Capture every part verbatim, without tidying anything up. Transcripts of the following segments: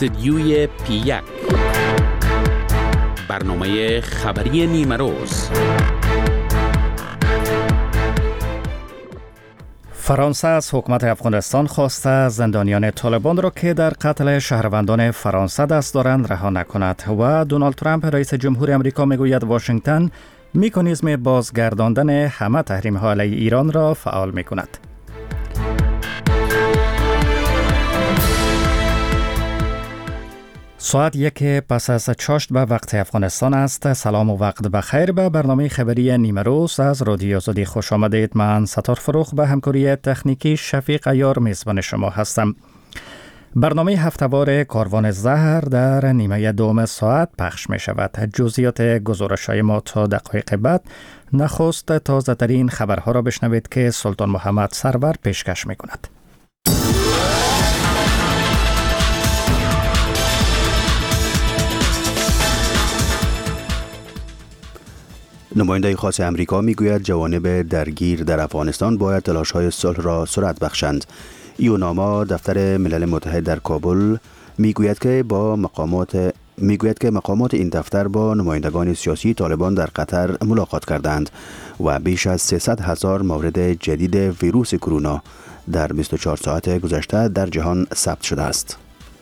استدیوی پی یک، برنامه خبری نیمه روز. فرانسه از حکومت افغانستان خواسته زندانیان طالبان را که در قتل شهروندان فرانسه دست دارند رها نکند و دونالد ترامپ رئیس جمهور آمریکا میگوید واشنگتن مکانیزم بازگرداندن همه تحریم‌ها علیه ایران را فعال می‌کند. ساعت یک پس از چاشت به وقت افغانستان است. سلام و وقت بخیر. به برنامه خبری نیمه روز از رادیو آزادی خوش آمدید. من ستار فروخ به همکاری تکنیکی شفیق عیار میزبان شما هستم. برنامه هفته‌وار کاروان زهر در نیمه دوم ساعت پخش می شود. جزئیات گزارش‌های ما تا دقایق بعد. نخست تازه ترین خبرها را بشنوید که سلطان محمد سرور پیشکش می کند. نماینده خاص امریکا میگوید جوانب درگیر در افغانستان باید تلاش‌های صلح را سرعت بخشند. یوناما دفتر ملل متحد در کابل میگوید که با مقامات میگوید که مقامات این دفتر با نمایندگان سیاسی طالبان در قطر ملاقات کردند و بیش از سیصد هزار مورد جدید ویروس کرونا در بیست و چهار ساعت گذشته در جهان ثبت شده است.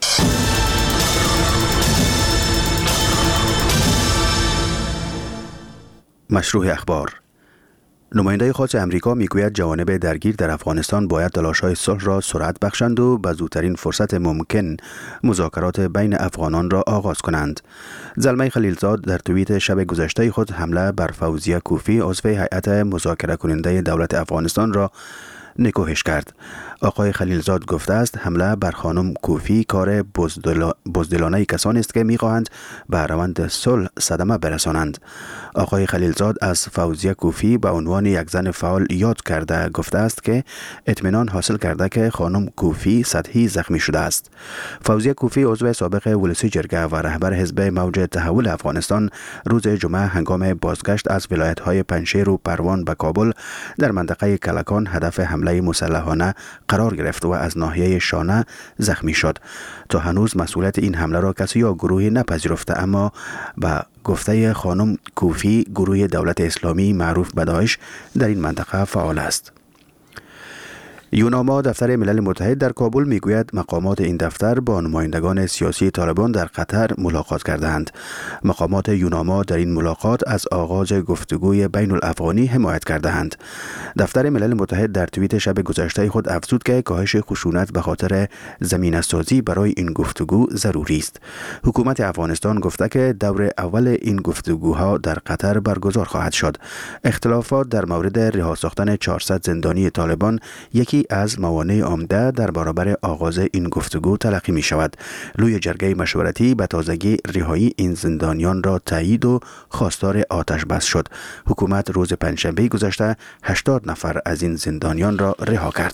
مشروع اخبار. نماینده خاص امریکا میگوید جوانب درگیر در افغانستان باید تلاش‌های صلح را سرعت بخشند و به زودترین فرصت ممکن مذاکرات بین افغانان را آغاز کنند. زلمه خلیلزاد در توییت شب گذشته خود حمله بر فوزیه کوفی عضو هیئت مذاکره کننده دولت افغانستان را نکوهش کرد. آقای خلیلزاد گفته است حمله بر خانم کوفی کار بزدلانه کسانی است که می‌خواهند به روند صلح صدمه برسانند. آقای خلیلزاد از فوزیه کوفی به عنوان یک زن فعال یاد کرده گفته است که اطمینان حاصل کرده که خانم کوفی سطحی زخمی شده است. فوزیه کوفی عضو سابق ولسی جرگه و رهبر حزب موج تحول افغانستان روز جمعه هنگام بازگشت از ولایت‌های پنجشیر و پروان به کابل در منطقه کلکان هدف حمله مسلحانه قرار گرفت و از ناحیه شانه زخمی شد. تا هنوز مسئولیت این حمله را کسی یا گروهی نپذیرفته، اما با گفته خانم کوفی گروه دولت اسلامی معروف به داعش در این منطقه فعال است. یوناما دفتر ملل متحد در کابل میگوید مقامات این دفتر با نمایندگان سیاسی طالبان در قطر ملاقات کردند. مقامات یوناما در این ملاقات از آغاز گفتگوی بین الافغانی حمایت کردند. دفتر ملل متحد در توییت شب گذشته خود افزود که کاهش خشونت به خاطر زمینه‌سازی برای این گفتگو ضروری است. حکومت افغانستان گفته که دور اول این گفتگوها در قطر برگزار خواهد شد. اختلافات در مورد رها ساختن چهارصد زندانی طالبان یکی از موانع عمده در برابر آغاز این گفتگو تلقی می شود. لوی جرگه مشورتی به تازگی رهایی این زندانیان را تایید و خواستار آتش بس شد. حکومت روز پنجشنبه گذشته هشتاد نفر از این زندانیان را رها کرد.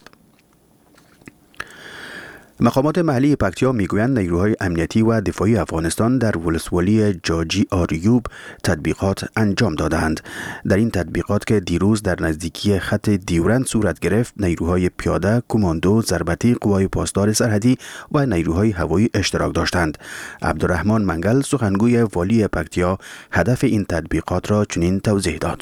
مقامات محلی پکتیا میگویند نیروهای امنیتی و دفاعی افغانستان در ولسوالی جاجی آریوب تطبیقات انجام دادند. در این تطبیقات که دیروز در نزدیکی خط دیورند صورت گرفت، نیروهای پیاده، کماندو، ضربتی، قوای پاسدار سرحدی و نیروهای هوایی اشتراک داشتند. عبدالرحمن منگل سخنگوی والی پکتیا هدف این تطبیقات را چنین توضیح داد.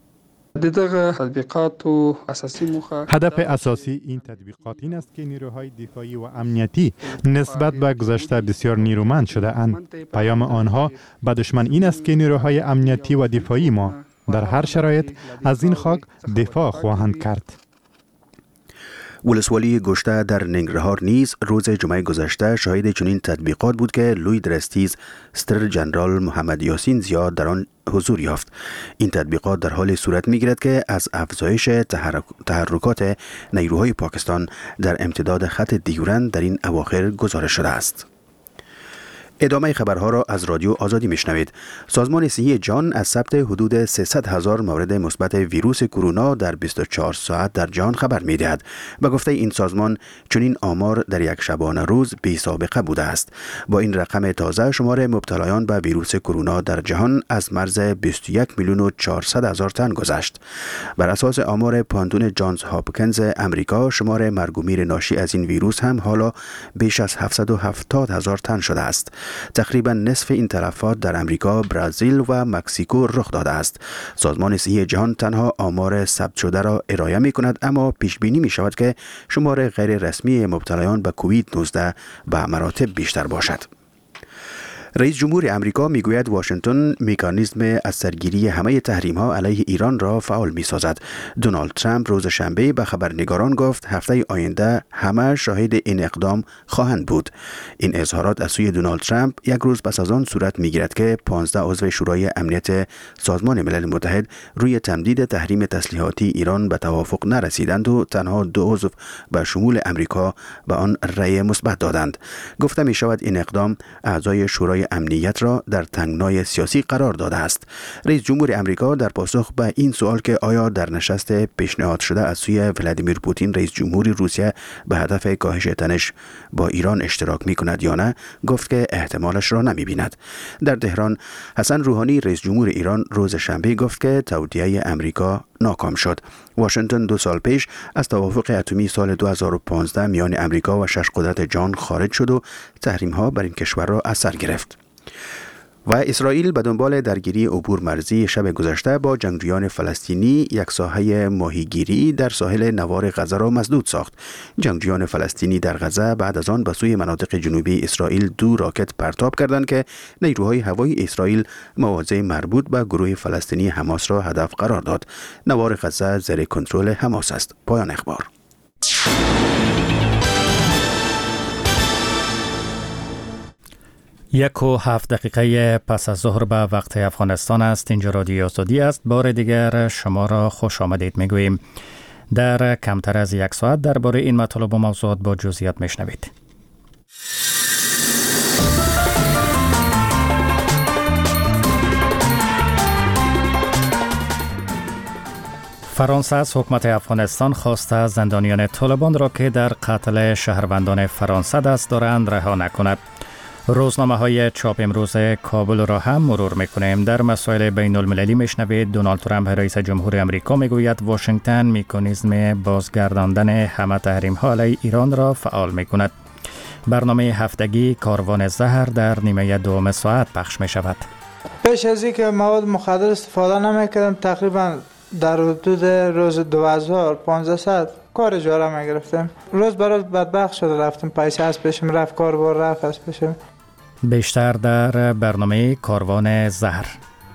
هدف اساسی این تطبیقات این است که نیروهای دفاعی و امنیتی نسبت به گذشته بسیار نیرومند شده اند. پیام آنها به دشمن این است که نیروهای امنیتی و دفاعی ما در هر شرایط از این خاک دفاع خواهند کرد. ولسوالی گشته در ننگرهار نیز روز جمعه گذشته شاهد چنین تطبیقات بود که لوی درستیز ستر جنرال محمد یاسین زیاد در آن حضور یافت. این تطبیقات در حال صورت می‌گیرد که از افزایش تحرک... تحرکات نیروهای پاکستان در امتداد خط دیورند در این اواخر گزارش شده است. ادامه خبرها را از رادیو آزادی میشنوید. سازمان صحی جهان از ثبت حدود سیصد هزار مورد مثبت ویروس کرونا در بیست و چهار ساعت در جهان خبر میدهد. به گفته این سازمان چنین آمار در یک شبانه روز بی سابقه بوده است. با این رقم تازه شمار مبتلایان به ویروس کرونا در جهان از مرز بیست و یک میلیون و چهارصد هزار تن گذشت. بر اساس آمار پانتون جانز هاپکینز امریکا شمار مرگ و میر ناشی از این ویروس هم حالا بیش از هفتصد و هفتاد هزار تن شده است. تقریبا نصف این تلفات در امریکا، برزیل و مکزیکو رخ داده است. سازمان صحی جهان تنها آمار ثبت شده را ارائه می کند، اما پیش بینی می شود که شمار غیر رسمی مبتلایان به کووید نوزده به مراتب بیشتر باشد. رئیس جمهور امریکا میگوید واشنگتن مکانیزم از سرگیری همه تحریم ها علیه ایران را فعال می سازد. دونالد ترامپ روز شنبه به خبرنگاران گفت هفته آینده همه شاهد این اقدام خواهند بود. این اظهارات از سوی دونالد ترامپ یک روز پس از آن صورت می گیرد که پانزده عضو شورای امنیت سازمان ملل متحد روی تمدید تحریم تسلیحاتی ایران به توافق نرسیدند و تنها دو عضو به شمول امریکا به آن رأی مثبت دادند. گفته می شود این اقدام اعضای شورای امنیت را در تنگنای سیاسی قرار داده است. رئیس جمهور امریکا در پاسخ به این سوال که آیا در نشست پیشنهاد شده از سوی ولادیمیر پوتین رئیس جمهور روسیه به هدف کاهش تنش با ایران اشتراک می کند یا نه، گفت که احتمالش را نمی بیند. در تهران حسن روحانی رئیس جمهور ایران روز شنبه گفت که توطئه امریکا ناکام شد. واشنگتن دو سال پیش از توافق اتمی سال دو هزار و پانزده میان امریکا و شش قدرت جهان خارج شد و تحریم ها بر این کشور را اثر گرفت. و اسرائیل به دنبال درگیری عبور مرزی شب گذشته با جنگجویان فلسطینی یک ساحه ماهیگیری در ساحل نوار غزه را مسدود ساخت. جنگجویان فلسطینی در غزه بعد از آن به سوی مناطق جنوبی اسرائیل دو راکت پرتاب کردند که نیروهای هوایی اسرائیل مواضع مربوط به گروه فلسطینی حماس را هدف قرار داد. نوار غزه زیر کنترل حماس است. پایان اخبار. یک و هفت دقیقه پس از ظهر به وقت افغانستان است. اینجا رادیو آزادی است. بار دیگر شما را خوش آمدید میگوییم. در کمتر از یک ساعت درباره این مطالب و موضوعات با جزئیات میشنوید. فرانسه از حکومت افغانستان خواسته زندانیان طالبان را که در قتل شهروندان فرانسه دست دارند رها نکند. روزنامه های چاپ امروز کابل را هم مرور میکنیم. در مسائل بین المللی میشنوید دونالد ترامپ رئیس جمهور امریکا میگوید واشنگتن مکانیزم بازگرداندن همه تحریم ها علیه ایران را فعال میکند. برنامه هفتگی کاروان زهر در نیمه دوم ساعت پخش میشود. پیش از اینکه مواد مخدر استفاده نمیکردم تقریبا در حدود روز دو هزار و پانزده کار اجاره میگرفتم. روز برای بدبخت شده رفتم پیسه از پیشم رفت، کار بار رفت از پیشم. بیشتر در برنامه کاروان زهر.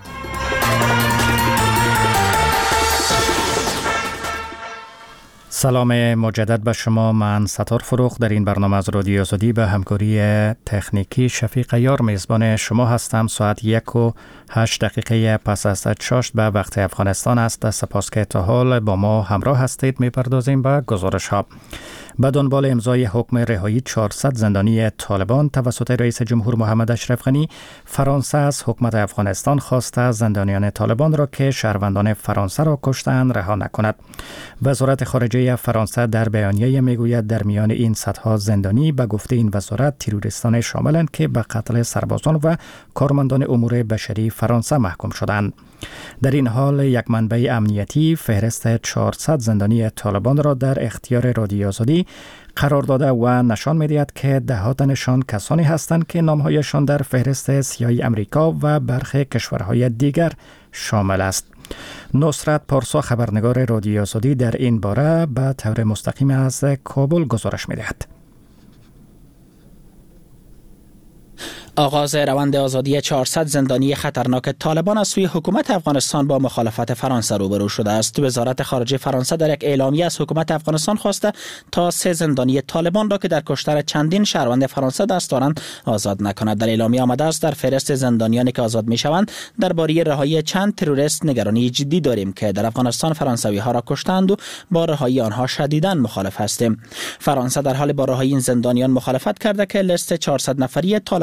سلام مجدد به شما. من ستار فروخ در این برنامه از رادیو آزادی به همکاری تکنیکی شفیق عیار میزبان شما هستم. ساعت یک و هشت دقیقه پس از چاشت به وقت افغانستان است. سپاس که تا حال با ما همراه هستید. میپردازیم به گزارش ها. به دنبال امضای حکم رهایی چهارصد زندانی طالبان توسط رئیس جمهور محمد اشرف غنی، فرانسه از حکومت افغانستان خواسته زندانیان طالبان را که شهروندان فرانسه را کشتند رها نکند. وزارت خارجه فرانسه در بیانیه میگوید در میان این صدها زندانی به گفته این وزارت تروریستان شاملند که به قتل سربازان و کارمندان امور بشری فرانسه محکوم شدند. در این حال یک منبع امنیتی فهرست چهارصد زندانی طالبان را در اختیار رادیو آزادی قرار داده و نشان می‌دهد که دهاتنشان کسانی هستند که نامهایشان در فهرست سیاه امریکا و برخی کشورهای دیگر شامل است. نصرت پارسا خبرنگار رادیو آزادی در این باره به طور مستقیم از کابل گزارش می‌دهد. آغاز روند آزادی چهارصد زندانی خطرناک طالبان از سوی حکومت افغانستان با مخالفت فرانسه روبرو شده است. وزارت خارجه فرانسه در یک اعلامیه از حکومت افغانستان خواسته تا سه زندانی طالبان را که در کشتار چندین شهروند فرانسه دست دارند آزاد نکند. در اعلامیه آمده است در فهرست زندانیانی که آزاد میشوند درباره رهایی چند تروریست نگرانی جدی داریم که در افغانستان فرانسوی ها را کشتند و با رهایی آنها شدیداً مخالف هستیم. فرانسه در حال با رهایی این زندانیان مخالفت کرده که لیست چهارصد نفری طالبان که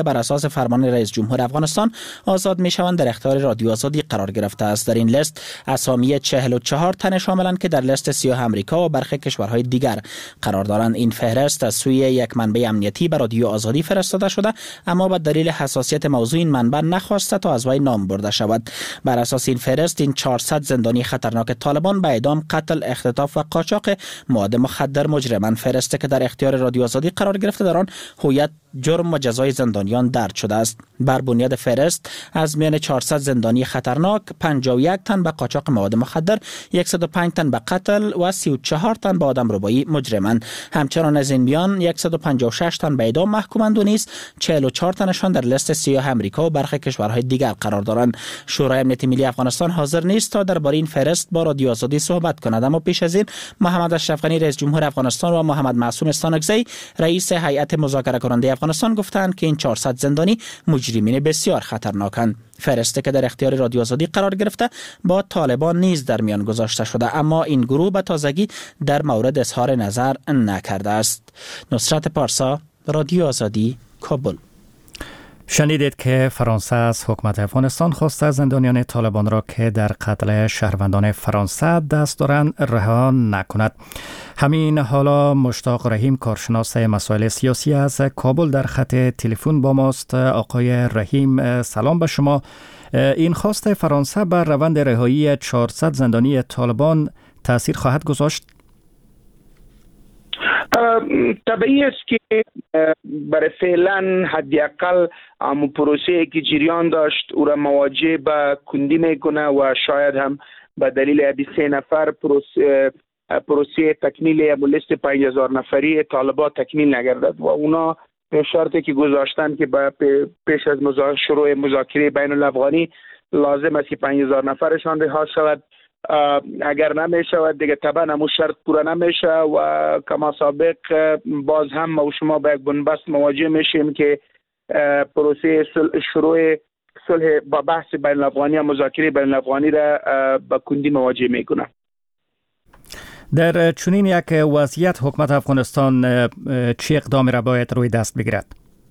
بر اساس فرمان رئیس جمهور افغانستان آزاد میشوند در اختیار رادیو آزادی قرار گرفته است. در این لیست اسامی چهل و چهار تن شاملند که در لیست سیاه امریکا و برخی کشورهای دیگر قرار دارند. این فهرست از سوی یک منبع امنیتی به رادیو آزادی فرستاده شده، اما به دلیل حساسیت موضوع این منبع نخواسته تا از وی نام برده شود. بر اساس این فهرست این چهارصد زندانی خطرناک طالبان به اعدام، قتل، اختطاف و قاچاق مواد مخدر مجرمند. فهرستی که در اختیار رادیو آزادی قرار گرفته در آن هویت، جرم و جزای زندانیان درج شده است. بر بنیاد فهرست از میان چهارصد زندانی خطرناک پنجاه و یک تن به قاچاق مواد مخدر، صد و پنج تن به قتل و سی و چهار تن به آدمربایی مجرمند. همچنان از این میان صد و پنجاه و شش تن به اعدام محکومند و نیز چهل و چهار تنشان در لیست سیاه امریکا و برخی کشورهای دیگر قرار دارند. شورای امنیت ملی افغانستان حاضر نیست تا درباره این فهرست با رادیو آزادی صحبت کند، اما پیش از این محمد اشرف غنی رئیس جمهور افغانستان و محمد معصوم استانکزی رئیس هیئت مذاکره کننده افغانستان گفتند که این چهارصد زندانی مجرمین بسیار خطرناکند. فهرستی که در اختیار رادیو آزادی قرار گرفته با طالبان نیز در میان گذاشته شده، اما این گروه به تازگی در مورد اظهار نظر نکرده است. نصرت پارسا، رادیو آزادی، کابل. شنیدید که فرانسه از حکومت افغانستان خواسته زندانیان طالبان را که در قتل شهروندان فرانسه دست دارند رها نکند. همین حالا مشتاق رحیم، کارشناس مسائل سیاسی از کابل، در خط تلفن با ماست. آقای رحیم سلام به شما. این خواست فرانسه بر روند رهایی چهارصد زندانی طالبان تأثیر خواهد گذاشت؟ طبیعی است که برای فعلا حداقل امو پروسه که جریان داشت او را مواجه به کندی میکنه و شاید هم به دلیل بیست و سه نفر پروسه پروسه تکمیل لیست پنج هزار نفری طالبان تکمیل نگردد و اونا شرطی که گذاشتن که پیش از شروع مذاکره بین الافغانی لازم است که پنج هزار نفرشان رها شود. اگر نمی شود دیگه طبعا همون شرط پورا نمیشه و کما سابق باز هم و شما به یک بنبست مواجه میشیم که پروسه شروع صلح با بحث بین الافغانی و مذاکره بین الافغانی را با کندی مواجه میکنه. در چنین یک وضعیت حکومت افغانستان چه اقدامی را باید روی دست بگیرد؟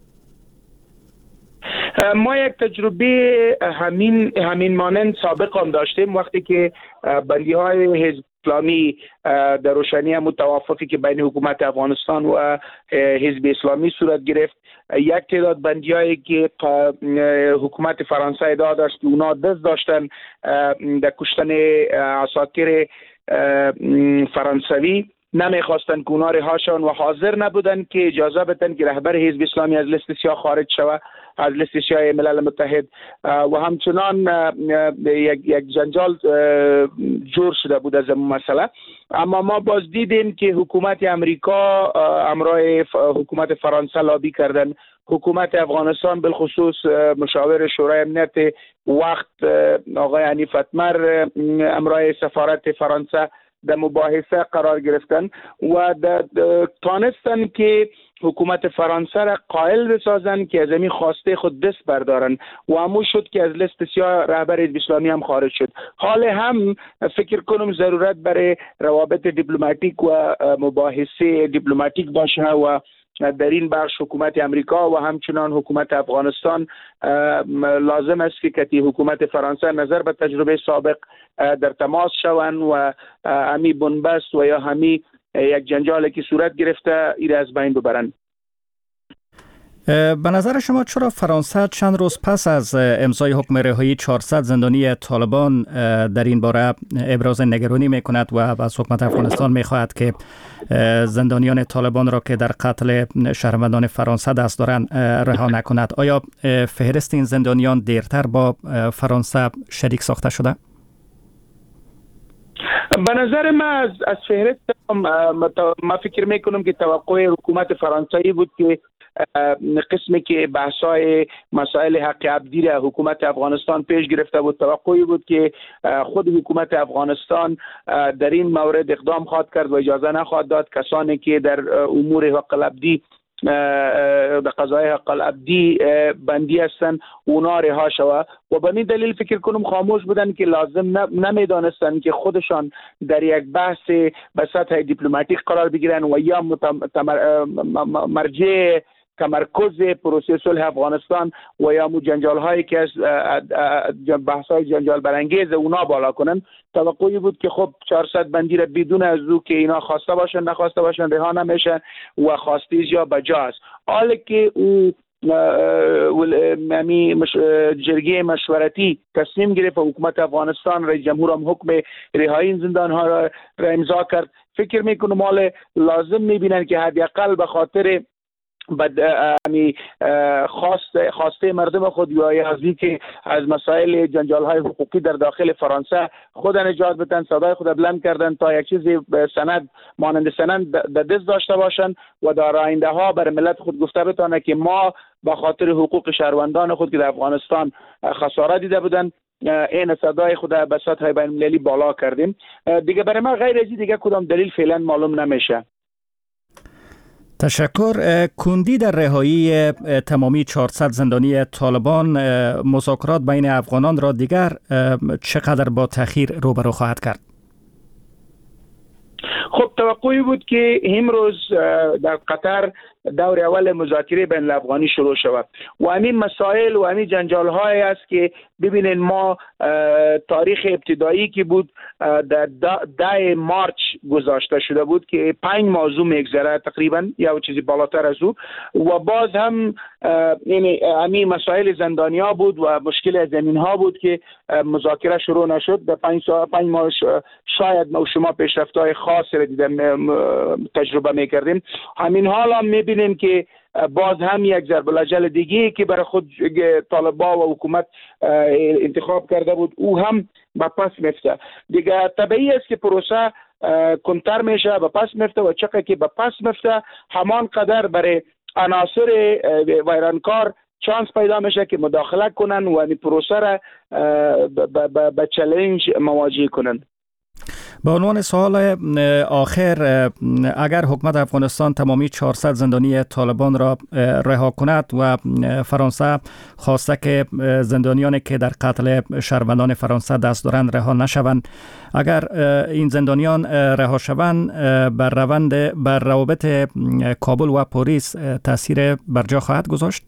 ما یک تجربه همین همین مانند سابق هم داشتیم وقتی که بندی های حزب اسلامی در روشنی متوافقی که بین حکومت افغانستان و حزب اسلامی صورت گرفت. یک تعداد بندی هایی که حکومت فرانسه ادعا داشت که اونا دست داشتن در کشتن عساکر فرانسوی نمیخواستن که اونا رها شون و حاضر نبودن که اجازه بدن که رهبر حزب اسلامی از لیست سیاه خارج شود، از لیست سیاه ملل متحد، و همچنان یک یک جنجال جور شده بود از این مسئله. اما ما باز دیدیم که حکومت امریکا همراه حکومت فرانسه لابی کردن. حکومت افغانستان بالخصوص مشاور شورای امنیت وقت آقای حنیف اتمر همراه سفارت فرانسه در مباحثه قرار گرفتن و تانستن که حکومت فرانسه را قائل بسازن که از این خواسته خود دست بردارن و همون شد که از لیست سیاه رهبر حزب اسلامی هم خارج شد. حال هم فکر کنم ضرورت برای روابط دیپلماتیک و مباحثه دیپلماتیک باشه و در این بخش حکومت امریکا و همچنان حکومت افغانستان لازم است که کتی حکومت فرانسه نظر به تجربه سابق در تماس شوند و همی بنبست و یا همی یک جنجالی که صورت گرفته ای را از بین ببرند. به نظر شما چرا فرانسه چند روز پس از امضای حکم رهایی چهارصد زندانی طالبان در این باره ابراز نگرانی میکند و از حکومت افغانستان میخواهد که زندانیان طالبان را که در قتل شهروندان فرانسه دست دارند رها نکند؟ آیا فهرست این زندانیان دیرتر با فرانسه شریک ساخته شده؟ به نظر من از از فهرست ما فکر میکنم که توقع حکومت فرانسوی بود که قسمی که بحثای مسائل حق عبدی را حکومت افغانستان پیش گرفته بود، توقعی بود که خود حکومت افغانستان در این مورد اقدام خواهد کرد و اجازه نخواهد داد کسانی که در امور حق العبدی به قضای حق العبدی بندی هستند اونا رها شود و به این دلیل فکر کنم خاموش بودن که لازم نمیدانستن که خودشان در یک بحث به سطح دیپلماتیک قرار بگیرن و یا مرجع تمرکز پروسه صلح افغانستان و یا مو جنجال هایی که از بحث های جنجال برانگیز اونا بالا کنن. توقعی بود که خب چهارصد بندی را بدون از او که اینا خواسته باشن نخواسته باشن رها نمیشن و خواسته یا بجا است. حالا که او امی مش... جرگه مشورتی تصمیم گرفت و حکومت افغانستان رئیس جمهور هم حکم رهایی این زندان ها را, را امضا کرد، فکر میکنم مال لازم میبینن که حداقل به خاطر بعد امی خواست خواسته مردم خود یا از که از مسائل جنجال های حقوقی در داخل فرانسه خود نجات بدن، صدای خود بلند کردن تا یک چیزی سند مانند سند در دست داشته باشند و در آینده ها بر ملت خود گفته بتونه که ما به خاطر حقوق شهروندان خود که در افغانستان خسارت دیده بودن این صدای خود به سطح بین المللی بالا کردیم. دیگه برای ما غیر از دیگه کدام دلیل فعلا معلوم نمیشه. تشکر. کندی در رهایی تمامی چهارصد زندانی طالبان مذاکرات بین افغانان را دیگر چقدر با تأخیر روبرو خواهد کرد؟ خب توقعی بود که امروز در قطر دور اول مذاکره بین الافغانی شروع شود و همین مسائل و همین جنجال های است که ببینید ما تاریخ ابتدایی که بود در ده مارچ گذاشته شده بود که پنج موضوع میگذره تقریبا یا چیزی بالاتر از او و باز هم یعنی همین مسائل زندانیا بود و مشکل زمین ها بود که مذاکره شروع نشد. در پنج پنج ماه شاید ما شما پیشرفت‌های خاصی را تجربه میکردیم. همین حال هم میبینیم که باز هم یک ضرب الاجل دیگه که برای خود طالبان و حکومت انتخاب کرده بود او هم به پس میفته. دیگه طبیعی است که پروسه کنتر میشه به پس میفته و چقدر که به پس میفته همان قدر برای عناصر ویرانکار چانس پیدا میشه که مداخله کنن و این پروسه را به چالش مواجه کنن. به عنوان سوال آخر، اگر حکومت افغانستان تمامی چهارصد زندانی طالبان را رها کند و فرانسه خواسته که زندانیانی که در قتل شهروندان فرانسه دست دارند رها نشوند، اگر این زندانیان رها شوند بر روند بر روابط کابل و پاریس تاثیر برجا خواهد گذاشت؟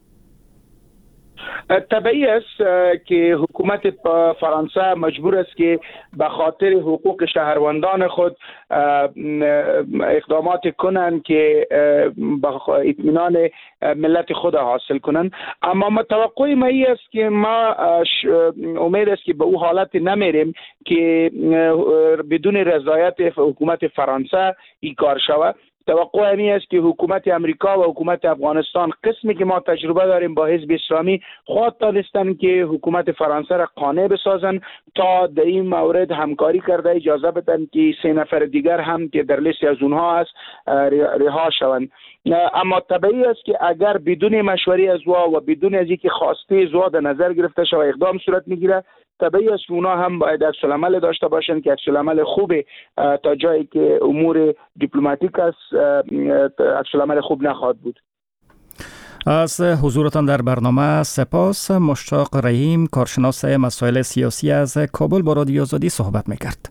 طبیعی است که حکومت فرانسه مجبور است که به خاطر حقوق شهروندان خود اقدامات کنند که به اطمینان ملت خود حاصل کنند. اما متوقع ما ای است که ما امید است که به او حالت نمیریم که بدون رضایت حکومت فرانسه این کار شود. توقع همی است که حکومت امریکا و حکومت افغانستان قسمی که ما تجربه داریم با حزب اسلامی خود دانستن که حکومت فرانسه را قانع بسازن تا در این مورد همکاری کرده اجازه بدن که سه نفر دیگر هم که در لیست از اونها است رها شوند. اما طبیعی است که اگر بدون مشوره از وا و بدون از اینکه خواسته زوا در نظر گرفته شود اقدام صورت میگیره، طبیعی است اونا هم باید عکس‌العمل داشته باشند که عکس‌العمل خوب تا جایی که امور دیپلماتیک است عکس‌العمل خوب نخواهد بود. از حضورتان در برنامه سپاس. مشتاق رحیم، کارشناس مسائل سیاسی از کابل، با رادیو آزادی صحبت میکرد.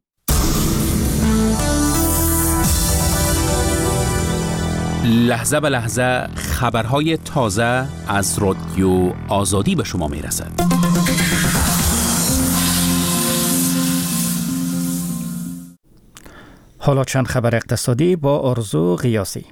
لحظه به لحظه خبرهای تازه از رادیو آزادی به شما میرسد. حالا چند خبر اقتصادی با آرزو قیاسی.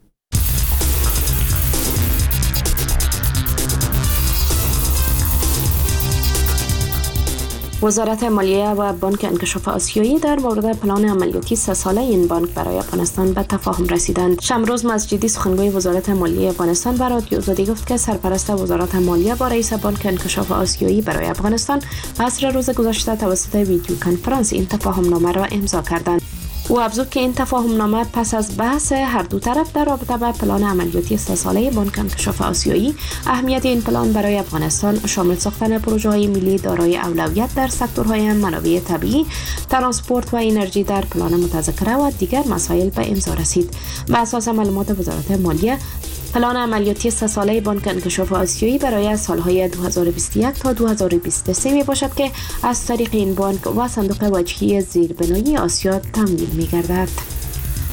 وزارت مالیه و بانک انکشاف آسیایی در مورد پلان عملیاتی سه ساله این بانک برای افغانستان به تفاهم رسیدند. شمروز مسجدی، سخنگوی وزارت مالیه افغانستان، به رادیو آزادی گفت که سرپرست وزارت مالیه با رئیس بانک انکشاف آسیایی برای افغانستان عصر روز گذشته توسط ویدیو کنفرانس این تفاهم نامه را امضا کردند. او افزود که این تفاهم نامه پس از بحث هر دو طرف در رابطه با پلان عملیاتی سه ساله بانک انکشاف آسیایی، اهمیت این پلان برای افغانستان شامل ساختن پروژه‌های ملی دارای اولویت در سکتورهای منابع طبیعی، ترانسپورت و انرژی در پلان متذکره و دیگر مسائل به امضا رسید. بر اساس معلومات وزارت مالیه، پلان عملیاتی سه ساله بانک انکشاف آسیایی برای سالهای دو هزار و بیست و یک تا دو هزار و بیست و سه می باشد که از طریق این بانک و صندوق وجهی زیربنایی آسیا تمویل می گردد.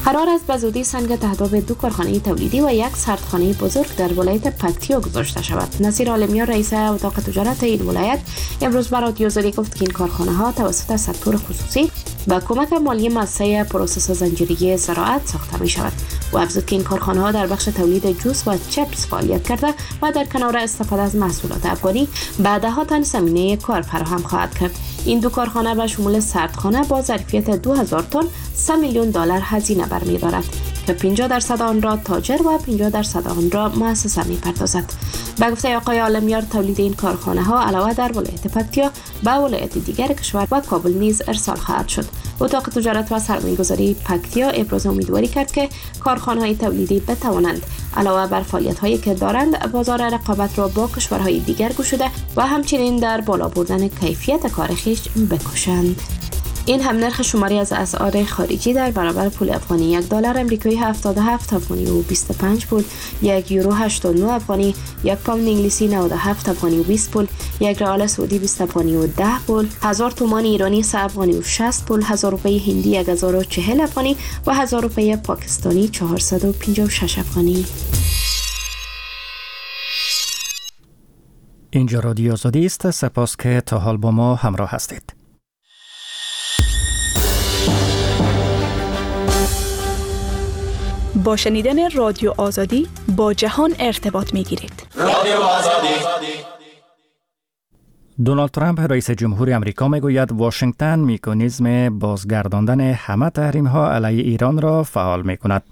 قرار است به زودی سنگ تهداب دو کارخانه تولیدی و یک سردخانه بزرگ در ولایت پکتیا گذاشته شود. نصیر عالمیان رئیس اتاق تجارت این ولایت امروز به رادیو زدی گفت که این کارخانه ها توسط سکتور خصوصی با کمک مالی مؤسسه پروسس زنجیره زراعت ساخته می شود و افزود که این کارخانه ها در بخش تولید جوس و چپس فعالیت کرده و در کنار استفاده از محصولات افغانی به ده ها تن زمینه کار فراهم خواهد کرد. این دو کارخانه به شمول سردخانه با ظرفیت دو هزار تن سه میلیون دلار هزینه برمی‌دارد که پنجاه درصد آن را تاجر و پنجاه درصد آن را مؤسسه می‌پردازد. به گفته آقای عالمیار تولید این کارخانه ها علاوه در ولایت پکتیا به ولایت دیگر کشور و کابل نیز ارسال خواهد شد. اتاق تجارت و سرمایه‌گذاری پکتیا ابراز امیدواری کرد که کارخانه‌های تولیدی بتوانند علاوه بر فعالیت‌هایی که دارند بازار رقابت را با کشورهای دیگر گشوده و همچنین در بالا بردن کیفیت کار خویش بکوشند. این هم نرخ شماری از اسعار خارجی در برابر پول افغانی: یک دلار آمریکایی هفتاد و هفت افغانی و بیست و پنج پول، یک یورو هشتاد و نه افغانی، یک پوند انگلیسی نود و هفت افغانی و بیست پول، یک ریال سعودی بیست افغانی و ده پول، هزار تومان ایرانی سه افغانی و شصت پول، هزار روپیه هندی یک هزار و چهل افغانی و هزار روپیه پاکستانی چهارصد و پنجاه و شش افغانی. اینجا رادیو آزادی است. سپاس که تا حال با ما همراه هستید. با شنیدن رادیو آزادی با جهان ارتباط می گیرید. رادیو آزادی. دونالد ترامپ رئیس جمهور آمریکا می گوید واشنگتن مکانیزم بازگرداندن همه تحریم ها علیه ایران را فعال می کند.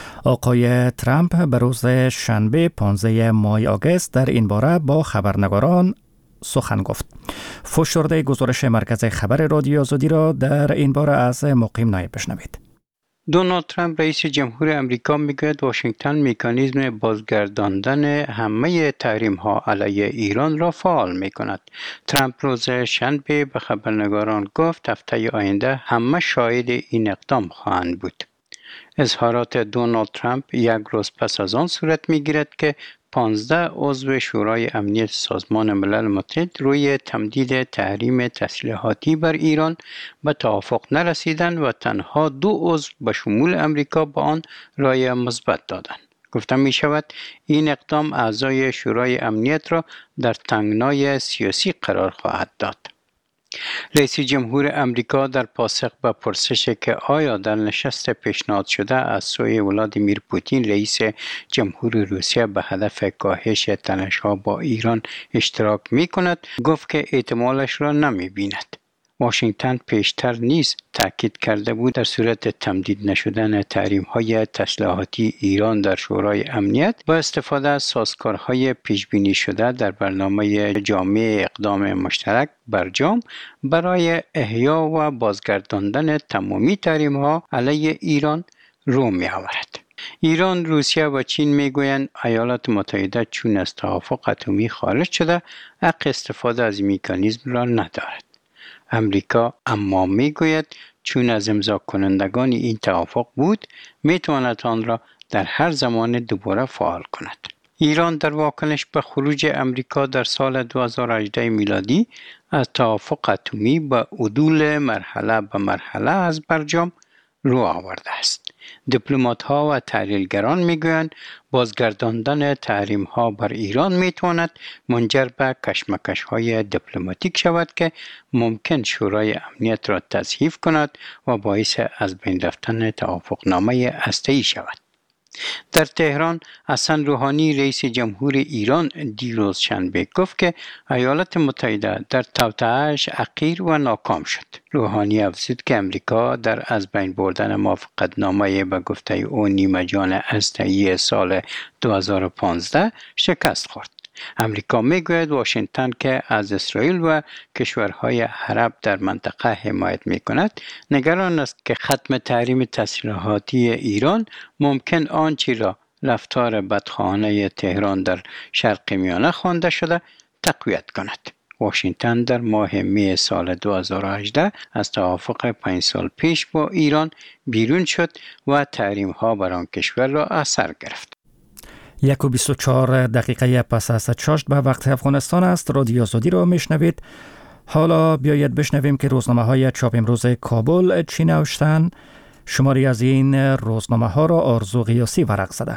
آقای ترامپ به روز شنبه پانزده ماه آگوست در این باره با خبرنگاران سخن گفت. فشرده گزارش مرکز خبر رادیو آزادی را در این باره از مقیم نایب بشنوید. دونالد ترامپ رئیس جمهور امریکا میگوید واشنگتن مکانیزم بازگرداندن همه تحریم ها علیه ایران را فعال می کند. ترامپ روز شنبه به خبرنگاران گفت هفته آینده همه شاهد این اقدام خواهند بود. اظهارات دونالد ترامپ یک روز پس از آن صورت می گیرد که پانزده عضو شورای امنیت سازمان ملل متحد روی تمدید تحریم تسلیحاتی بر ایران به توافق نرسیدند و تنها دو عضو به شمول امریکا به آن رأی مثبت دادند. گفته می شود این اقدام اعضای شورای امنیت را در تنگنای سیاسی قرار خواهد داد. رئیس جمهور امریکا در پاسخ به پرسش که آیا در نشست پیشنهاد شده از سوی ولادیمیر پوتین رئیس جمهور روسیه به هدف کاهش تنش‌ها با ایران اشتراک می کند، گفت که احتمالش را نمی بیند. واشنگتن پیشتر نیز تاکید کرده بود در صورت تمدید نشدن تحریم‌های تسلیحاتی ایران در شورای امنیت با استفاده از سازوکارهای پیش‌بینی شده در برنامه جامع اقدام مشترک برجام برای احیا و بازگرداندن تمامی تحریم‌ها علیه ایران رو می‌آورد. ایران، روسیه و چین میگویند ایالات متحده چون از توافق اتمی خارج شده حق استفاده از مکانیزم را ندارد. امریکا اما میگوید چون از امضا کنندگان این توافق بود میتواند آن را در هر زمان دوباره فعال کند. ایران در واکنش به خروج امریکا در سال دو هزار و هجده میلادی از توافق اتمی به عدول مرحله به مرحله از برجام رو آورده است. دیپلمات ها و تحلیلگران میگویند بازگرداندن تحریم ها بر ایران میتواند منجر به کشمکش های دیپلماتیک شود که ممکن شورای امنیت را تضعیف کند و باعث از بین رفتن توافقنامه هسته‌ای شود. در تهران حسن روحانی رئیس جمهور ایران دیروز شنبه گفت که ایالات متحده در توطئه‌اش حقیر و ناکام شد. روحانی افزود که امریکا در از بین بردن موافقتنامه به گفته او نیمه جان هسته‌ای سال دو هزار و پانزده شکست خورد. امریکا میگوید واشنگتن که از اسرائیل و کشورهای عرب در منطقه حمایت میکند نگران است که ختم تحریم تسلیحاتی ایران ممکن آنچه را رفتار بدخواهانه تهران در شرق میانه خوانده شده تقویت کند. واشنگتن در ماه می سال دو هزار و هجده از توافق پنج سال پیش با ایران بیرون شد و تحریم ها بر آن کشور را اثر گرفت. یک و بیست و چهار دقیقه پس از چاشت به وقت افغانستان است. رادیو آزادی را میشنوید. حالا بیایید بشنویم که روزنامه های چاپ امروز کابل چی نوشتند. شماری از این روزنامه ها را آرزو غیاسی ورق زده.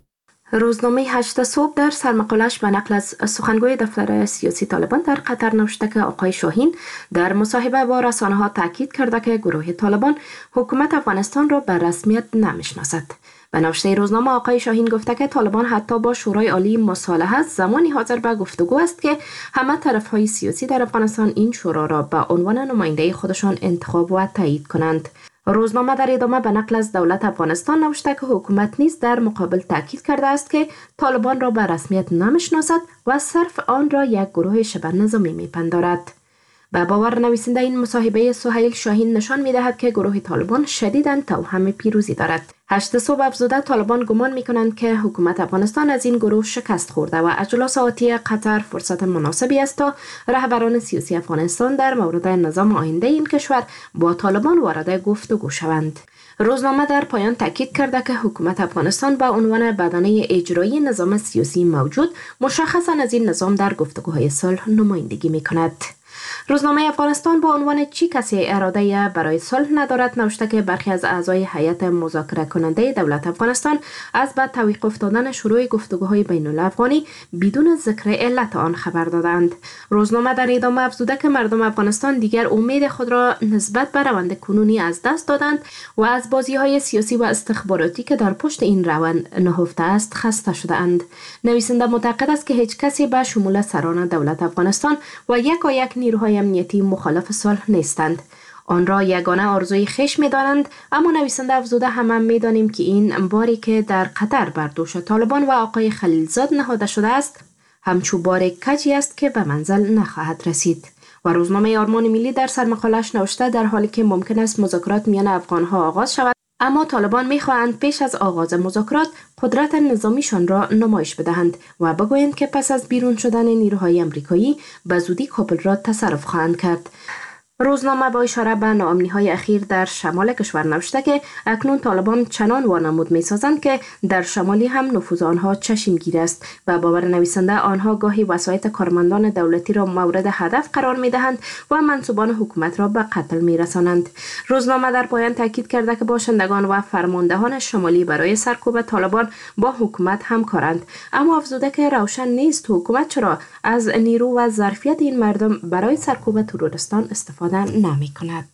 روزنامه هشت صبح در سرمقالش به نقل از سخنگوی دفتر سیاسی طالبان در قطر نوشته که آقای شاهین در مصاحبه با رسانه ها تاکید کرده که گروه طالبان حکومت افغانستان را به رسمیت نمیشناسد. به نوشته روزنامه آقای شاهین گفته که طالبان حتی با شورای عالی مصالحه زمانی حاضر به گفتگو است که همه طرف‌های سیاسی در افغانستان این شورا را به عنوان نماینده خودشان انتخاب و تایید کنند. روزنامه در ادامه به نقل از دولت افغانستان نوشته که حکومت نیز در مقابل تاکید کرده است که طالبان را به رسمیت نمیشناسد و صرف آن را یک گروه شبه نظامی میپندارد. به باور نویسنده این مصاحبه سهیل شاهین نشان می‌دهد که گروه طالبان شدیداً توهم پیروزی دارد. هشت صبح افزوده طالبان گمان می‌کنند که حکومت افغانستان از این گروه شکست خورده و اجلاس آتی قطر فرصت مناسبی است تا رهبران سیاسی افغانستان در مورد نظام آینده این کشور با طالبان وارد گفتگو شوند. روزنامه در پایان تاکید کرده که حکومت افغانستان به عنوان بدنه اجرایی نظام سیاسی موجود مشخصاً از این نظام در گفتگوهای صلح نمایندگی می‌کند. روزنامه افغانستان با عنوان چی کسی اراده برای صلح ندارد نوشته که برخی از اعضای هیئت مذاکره کننده دولت افغانستان از بعد توقف دادن شروع گفتگوهای بین الافغانی بدون ذکر علت آن خبر دادند. روزنامه در ادامه افزوده که مردم افغانستان دیگر امید خود را نسبت به روند کنونی از دست دادند و از بازی‌های سیاسی و استخباراتی که در پشت این روند نهفته است خسته شده‌اند. نویسنده معتقد است که هیچ کسی به شمول سران دولت افغانستان و یکایک نیروهای امنیتی مخالف صلح نیستند. آن را یگانه آرزوی خویش می‌دانند، اما نویسنده افزوده هم می‌دانیم که این باری که در قطر بر دوش طالبان و آقای خلیلزاد نهاده شده است همچو بار کجی است که به منزل نخواهد رسید. و روزنامه آرمان ملی در سرمقالش نوشته در حالی که ممکن است مذاکرات میان افغان‌ها آغاز شود، اما طالبان می‌خواهند پیش از آغاز مذاکرات قدرت نظامیشان را نمایش بدهند و بگویند که پس از بیرون شدن نیروهای آمریکایی به زودی کابل را تصرف خواهند کرد. روزنامه با اشاره به ناامنی‌های اخیر در شمال کشور نوشته که اکنون طالبان چنان وانمود می‌سازند که در شمالی هم نفوذ آنها چشمگیر است و باور نویسنده آنها گاهی وسایط کارمندان دولتی را مورد هدف قرار می‌دهند و منصوبان حکومت را به قتل می‌رسانند. روزنامه در پایان تاکید کرده که باشندگان و فرماندهان شمالی برای سرکوب طالبان با حکومت همکارند، اما افزوده که روشن نیست حکومت چرا از نیرو و ظرفیت این مردم برای سرکوب تروریستان استفاده نمی کند.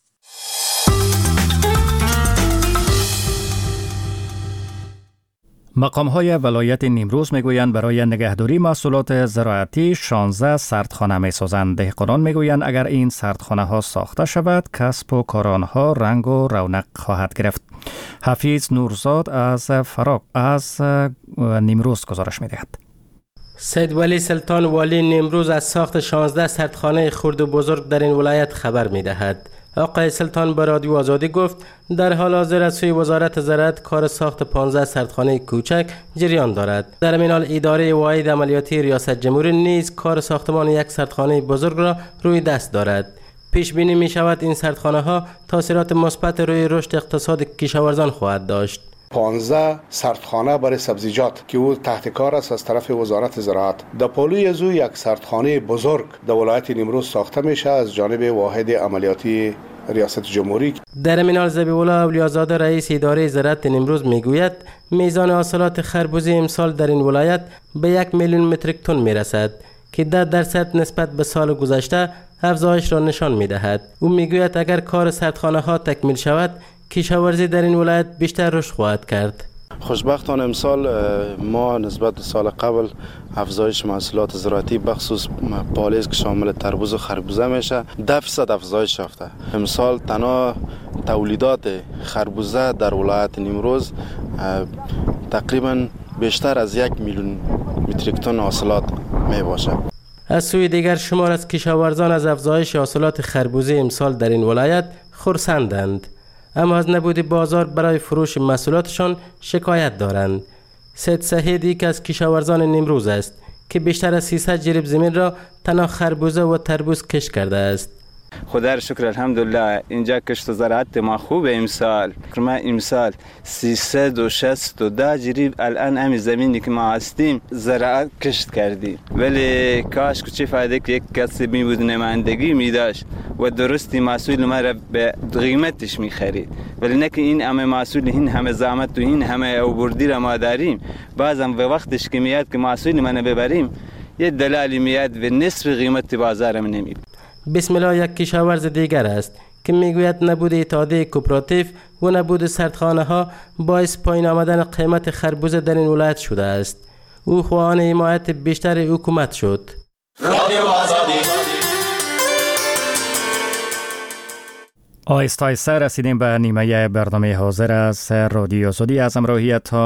مقام های ولایت نیمروز میگویند برای نگهداری محصولات زراعتی شانزده سردخانه می سازند. دهقانان میگویند اگر این سردخانه ها ساخته شود کسب و کار آنها رنگ و رونق خواهد گرفت. حفیظ نورزاد از فراق از نیمروز گزارش میدهد. سید ولی سلطان والی نیمروز از ساخت شانزده سردخانه خرد و بزرگ در این ولایت خبر می دهد. آقای سلطان به رادیو آزادی گفت در حال حاضر از سوی وزارت زراعت کار ساخت پانزده سردخانه کوچک جریان دارد. در این حال اداره واحد عملیاتی ریاست جمهوری نیز کار ساختمان یک سردخانه بزرگ را روی دست دارد. پیش بینی می شود این سردخانه ها تاثیرات مثبت روی رشد اقتصاد کشاورزان خواهد داشت. پانزده سردخانه برای سبزیجات که او تحت کار است از طرف وزارت زراعت. در پالوی از او یک سردخانه بزرگ در ولایت نیمروز ساخته میشه از جانب واحد عملیاتی ریاست جمهوری. در این حال ذبیح‌الله اولیازاده رئیس اداره زراعت نیمروز میگوید میزان حاصلات خربوزه امسال در این ولایت به یک میلیون متریک تن میرسد که ده درصد نسبت به سال گذشته افزایش را نشان میدهد. او میگوید اگر کار سردخانه ها تکمیل شود کشاورزی در این ولایت بیشتر رشد خواهد کرد. خوشبختانه امسال ما نسبت به سال قبل افزایش محصولات زراعتی بخصوص پالیز که شامل تربوز و خربوزه میشه ده درصد افزایش یافته. امسال تنها تولیدات خربوزه در ولایت نیمروز تقریبا بیشتر از یک میلیون متریک تن حاصلات می باشد. از سوی دیگر شمار از کشاورزان از افزایش حاصلات خربوزه امسال در این ولایت خرسندند، اما از نبود بازار برای فروش محصولاتشان شکایت دارند. سید سهید یک از کشاورزان نیمروز است که بیشتر از سیصد جریب زمین را تنها خربوزه و تربوز کش کرده است. خدا را شکر الحمدلله اینجا کشت و زراعت ما خوبه امسال. ما امسال سیصد و شصت و ده جریب الان همین زمینی که ما هستیم زراعت کشت کردیم، ولی کاش که چه فایده که یک کسی می بود نمایندگی می داشت و درستی محصول ما را به قیمتش می خرید، ولی نه که این همه محصول این همه زحمت و این همه اوبردی را ما داریم، بعضم به وقتش که میاد که محصول ما ببریم یه دلالی میاد و نصف قیمت بازار من نمی. بسم الله یک کشاورز دیگر است که میگوید نبود اتحادیه کوپراتیو و نبود سردخانه ها باعث پایین آمدن قیمت خربوزه در این ولایت شده است. او خواهان حمایت بیشتر حکومت شد. رادیو آزادی. آهسته آهسته رسیدیم به نیمه برنامه حاضر از رادیو آزادی. از همراهیت